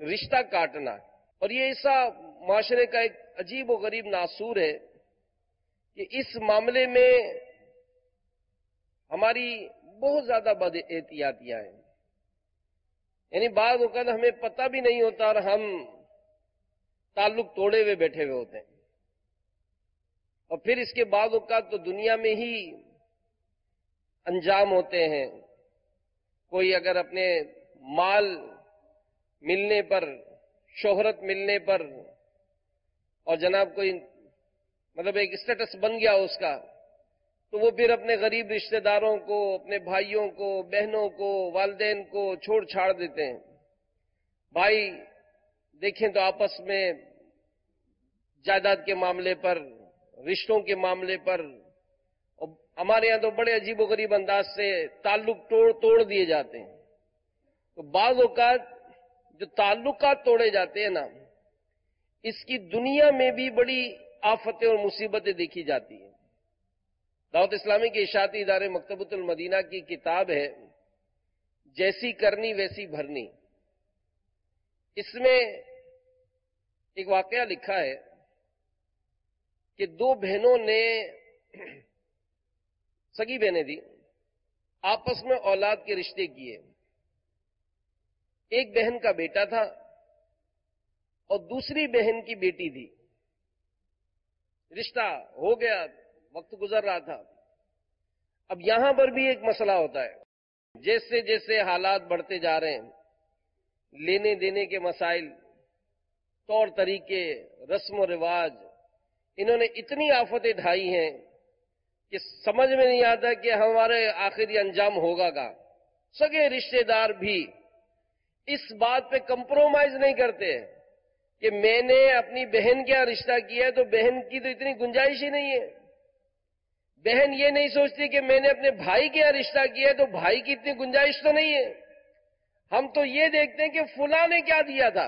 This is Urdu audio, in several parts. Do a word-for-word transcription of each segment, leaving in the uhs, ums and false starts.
رشتہ کاٹنا، اور یہ ایسا معاشرے کا ایک عجیب و غریب ناسور ہے کہ اس معاملے میں ہماری بہت زیادہ بد احتیاطیاں ہیں. یعنی بعض اوقات ہمیں پتہ بھی نہیں ہوتا اور ہم تعلق توڑے ہوئے بیٹھے ہوئے ہوتے ہیں، اور پھر اس کے بعض اوقات تو دنیا میں ہی انجام ہوتے ہیں. کوئی اگر اپنے مال ملنے پر، شہرت ملنے پر، اور جناب کوئی مطلب ایک اسٹیٹس بن گیا اس کا، تو وہ پھر اپنے غریب رشتہ داروں کو، اپنے بھائیوں کو، بہنوں کو، والدین کو چھوڑ چھاڑ دیتے ہیں. بھائی دیکھیں تو آپس میں جائیداد کے معاملے پر، رشتوں کے معاملے پر، اور ہمارے یہاں تو بڑے عجیب و غریب انداز سے تعلق توڑ توڑ دیے جاتے ہیں. تو بعض اوقات جو تعلقات توڑے جاتے ہیں نا، اس کی دنیا میں بھی بڑی آفتیں اور مصیبتیں دیکھی جاتی ہیں. دعوت اسلامی کے اشاعتی ادارے مکتبۃ المدینہ کی کتاب ہے جیسی کرنی ویسی بھرنی. اس میں ایک واقعہ لکھا ہے کہ دو بہنوں نے، سگی بہنیں تھیں، آپس میں اولاد کے رشتے کیے. ایک بہن کا بیٹا تھا اور دوسری بہن کی بیٹی تھی. رشتہ ہو گیا، وقت گزر رہا تھا. اب یہاں پر بھی ایک مسئلہ ہوتا ہے. جیسے جیسے حالات بڑھتے جا رہے ہیں، لینے دینے کے مسائل، طور طریقے، رسم و رواج، انہوں نے اتنی آفتیں ڈھائی ہیں کہ سمجھ میں نہیں آتا کہ ہمارے آخری انجام ہوگا گا. سگے رشتہ دار بھی اس بات پہ کمپرومائز نہیں کرتے کہ میں نے اپنی بہن کیا رشتہ کیا ہے تو بہن کی تو اتنی گنجائش ہی نہیں ہے. بہن یہ نہیں سوچتی کہ میں نے اپنے بھائی کیا رشتہ کیا ہے تو بھائی کی اتنی گنجائش تو نہیں ہے. ہم تو یہ دیکھتے ہیں کہ فلاں نے کیا دیا تھا.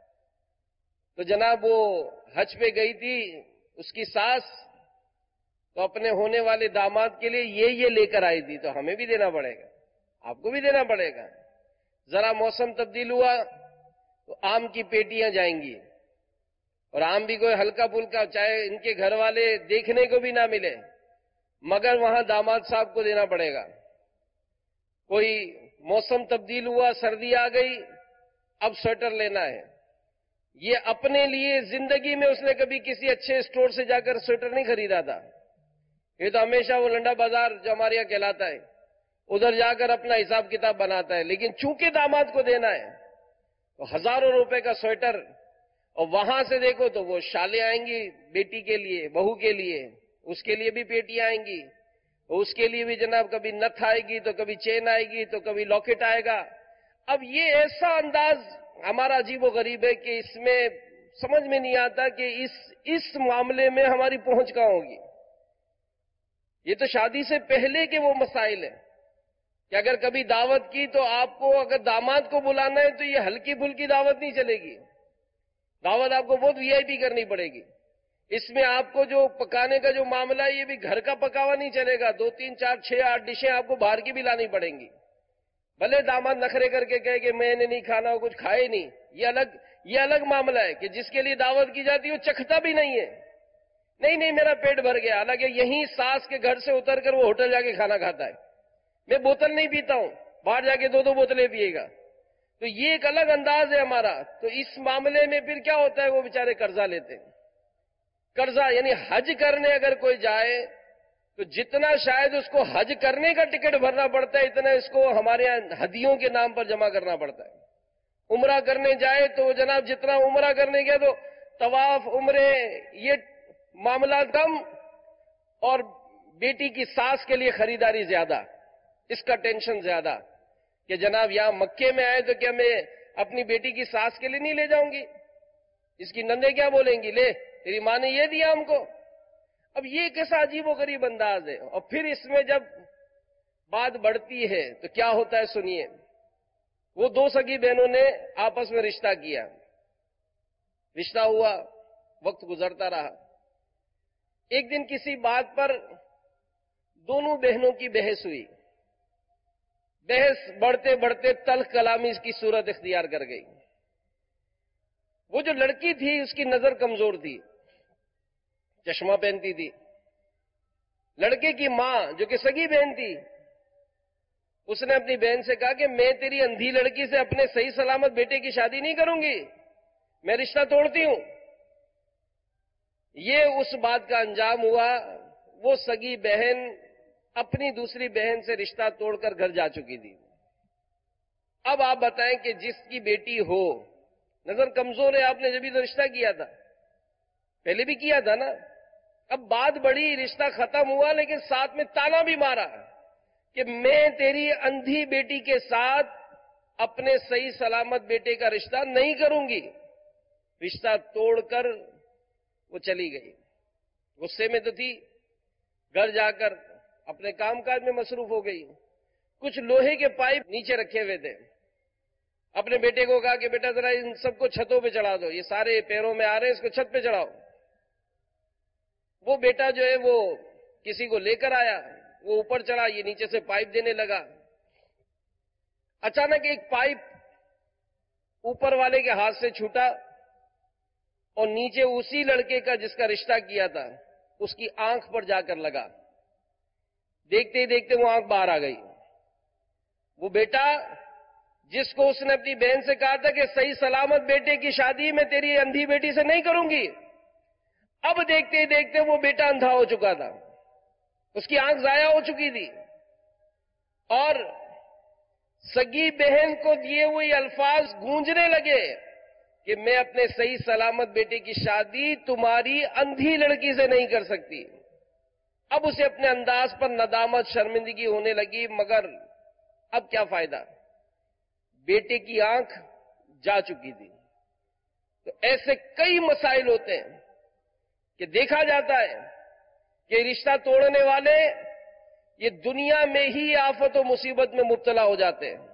تو جناب وہ حج پہ گئی تھی اس کی ساس، تو اپنے ہونے والے داماد کے لیے یہ یہ لے کر آئی تھی، تو ہمیں بھی دینا پڑے گا، آپ کو بھی دینا پڑے گا. ذرا موسم تبدیل ہوا تو آم کی پیٹیاں جائیں گی، اور آم بھی کوئی ہلکا پھلکا، چاہے ان کے گھر والے دیکھنے کو بھی نہ ملے، مگر وہاں داماد صاحب کو دینا پڑے گا. کوئی موسم تبدیل ہوا، سردی آ گئی، اب سویٹر لینا ہے. یہ اپنے لیے زندگی میں اس نے کبھی کسی اچھے اسٹور سے جا کر سویٹر نہیں خریدا تھا. یہ تو ہمیشہ وہ لنڈا بازار جو ہمارے یہاں کہلاتا ہے، ادھر جا کر اپنا حساب کتاب بناتا ہے. لیکن چونکہ داماد کو دینا ہے تو ہزاروں روپے کا سویٹر، اور وہاں سے دیکھو تو وہ شالیں آئیں گی بیٹی کے لیے، بہو کے لیے، اس کے لیے بھی پیٹیاں آئیں گی، اس کے لیے بھی جناب کبھی نتھ آئے گی تو کبھی چین آئے گی تو کبھی لاکٹ آئے گا. اب یہ ایسا انداز ہمارا عجیب و غریب ہے کہ اس میں سمجھ میں نہیں آتا کہ اس اس معاملے میں ہماری پہنچ کہاں ہوگی. یہ تو شادی سے پہلے کے وہ مسائل ہیں کہ اگر کبھی دعوت کی تو آپ کو اگر داماد کو بلانا ہے تو یہ ہلکی پھلکی دعوت نہیں چلے گی. دعوت آپ کو بہت وی آئی پی کرنی پڑے گی. اس میں آپ کو جو پکانے کا جو معاملہ ہے یہ بھی گھر کا پکاوا نہیں چلے گا. دو تین چار چھ آٹھ ڈشیں آپ کو باہر کی بھی لانی پڑیں گی. بھلے داماد نخرے کر کے کہے کہ میں نے نہیں کھانا، وہ کچھ کھائے نہیں، یہ الگ یہ الگ معاملہ ہے کہ جس کے لیے دعوت کی جاتی ہے وہ چکھتا بھی نہیں ہے. نہیں نہیں میرا پیٹ بھر گیا، حالانکہ یہیں ساس کے گھر سے اتر کر وہ ہوٹل جا کے کھانا کھاتا ہے. میں بوتل نہیں پیتا ہوں، باہر جا کے دو دو بوتلیں پیے گا. تو یہ ایک الگ انداز ہے ہمارا. تو اس معاملے میں پھر کیا ہوتا ہے، وہ بیچارے قرضہ لیتے ہیں. قرضہ یعنی حج کرنے اگر کوئی جائے تو جتنا شاید اس کو حج کرنے کا ٹکٹ بھرنا پڑتا ہے اتنا اس کو ہمارے یہاں ہدیوں کے نام پر جمع کرنا پڑتا ہے. عمرہ کرنے جائے تو جناب جتنا عمرہ کرنے گیا تو طواف، عمرے، یہ معاملات کم، اور بیٹی کی ساس کے لیے خریداری زیادہ، اس کا ٹینشن زیادہ کہ جناب یہاں مکے میں آئے تو کیا میں اپنی بیٹی کی ساس کے لیے نہیں لے جاؤں گی، اس کی نندیں کیا بولیں گی، لے تیری ماں نے یہ دیا ہم کو. اب یہ کیسا عجیب و غریب انداز ہے. اور پھر اس میں جب بات بڑھتی ہے تو کیا ہوتا ہے سنیے. وہ دو سگی بہنوں نے آپس میں رشتہ کیا، رشتہ ہوا، وقت گزرتا رہا. ایک دن کسی بات پر دونوں بہنوں کی بحث ہوئی. بحث بڑھتے بڑھتے تلخ کلامی کی صورت اختیار کر گئی. وہ جو لڑکی تھی اس کی نظر کمزور تھی، چشمہ پہنتی تھی. لڑکے کی ماں جو کہ سگی بہن تھی، اس نے اپنی بہن سے کہا کہ میں تیری اندھی لڑکی سے اپنے صحیح سلامت بیٹے کی شادی نہیں کروں گی، میں رشتہ توڑتی ہوں. یہ اس بات کا انجام ہوا. وہ سگی بہن اپنی دوسری بہن سے رشتہ توڑ کر گھر جا چکی تھی. اب آپ بتائیں کہ جس کی بیٹی ہو، نظر کمزور ہے، آپ نے جبھی تو رشتہ کیا تھا، پہلے بھی کیا تھا نا. اب بات بڑی، رشتہ ختم ہوا، لیکن ساتھ میں تانا بھی مارا کہ میں تیری اندھی بیٹی کے ساتھ اپنے صحیح سلامت بیٹے کا رشتہ نہیں کروں گی. رشتہ توڑ کر وہ چلی گئی. غصے میں تو تھی، گھر جا کر اپنے کام کاج میں مصروف ہو گئی. کچھ لوہے کے پائپ نیچے رکھے ہوئے تھے. اپنے بیٹے کو کہا کہ بیٹا ذرا ان سب کو چھتوں پہ چڑھا دو، یہ سارے پیروں میں آ رہے ہیں، اس کو چھت پہ چڑھاؤ. وہ بیٹا جو ہے وہ کسی کو لے کر آیا، وہ اوپر چڑھا، یہ نیچے سے پائپ دینے لگا. اچانک ایک پائپ اوپر والے کے ہاتھ سے چھوٹا اور نیچے اسی لڑکے کا جس کا رشتہ کیا تھا اس کی آنکھ پر جا کر لگا. دیکھتے ہی دیکھتے وہ آنکھ باہر آ گئی. وہ بیٹا جس کو اس نے اپنی بہن سے کہا تھا کہ صحیح سلامت بیٹے کی شادی میں تیری اندھی بیٹی سے نہیں کروں گی، اب دیکھتے ہی دیکھتے وہ بیٹا اندھا ہو چکا تھا. اس کی آنکھ ضائع ہو چکی تھی. اور سگی بہن کو دیے ہوئے الفاظ گونجنے لگے کہ میں اپنے صحیح سلامت بیٹے کی شادی تمہاری اندھی لڑکی سے نہیں کر سکتی. اب اسے اپنے انداز پر ندامت، شرمندگی ہونے لگی، مگر اب کیا فائدہ، بیٹے کی آنکھ جا چکی تھی. تو ایسے کئی مسائل ہوتے ہیں کہ دیکھا جاتا ہے کہ رشتہ توڑنے والے یہ دنیا میں ہی آفت و مصیبت میں مبتلا ہو جاتے ہیں.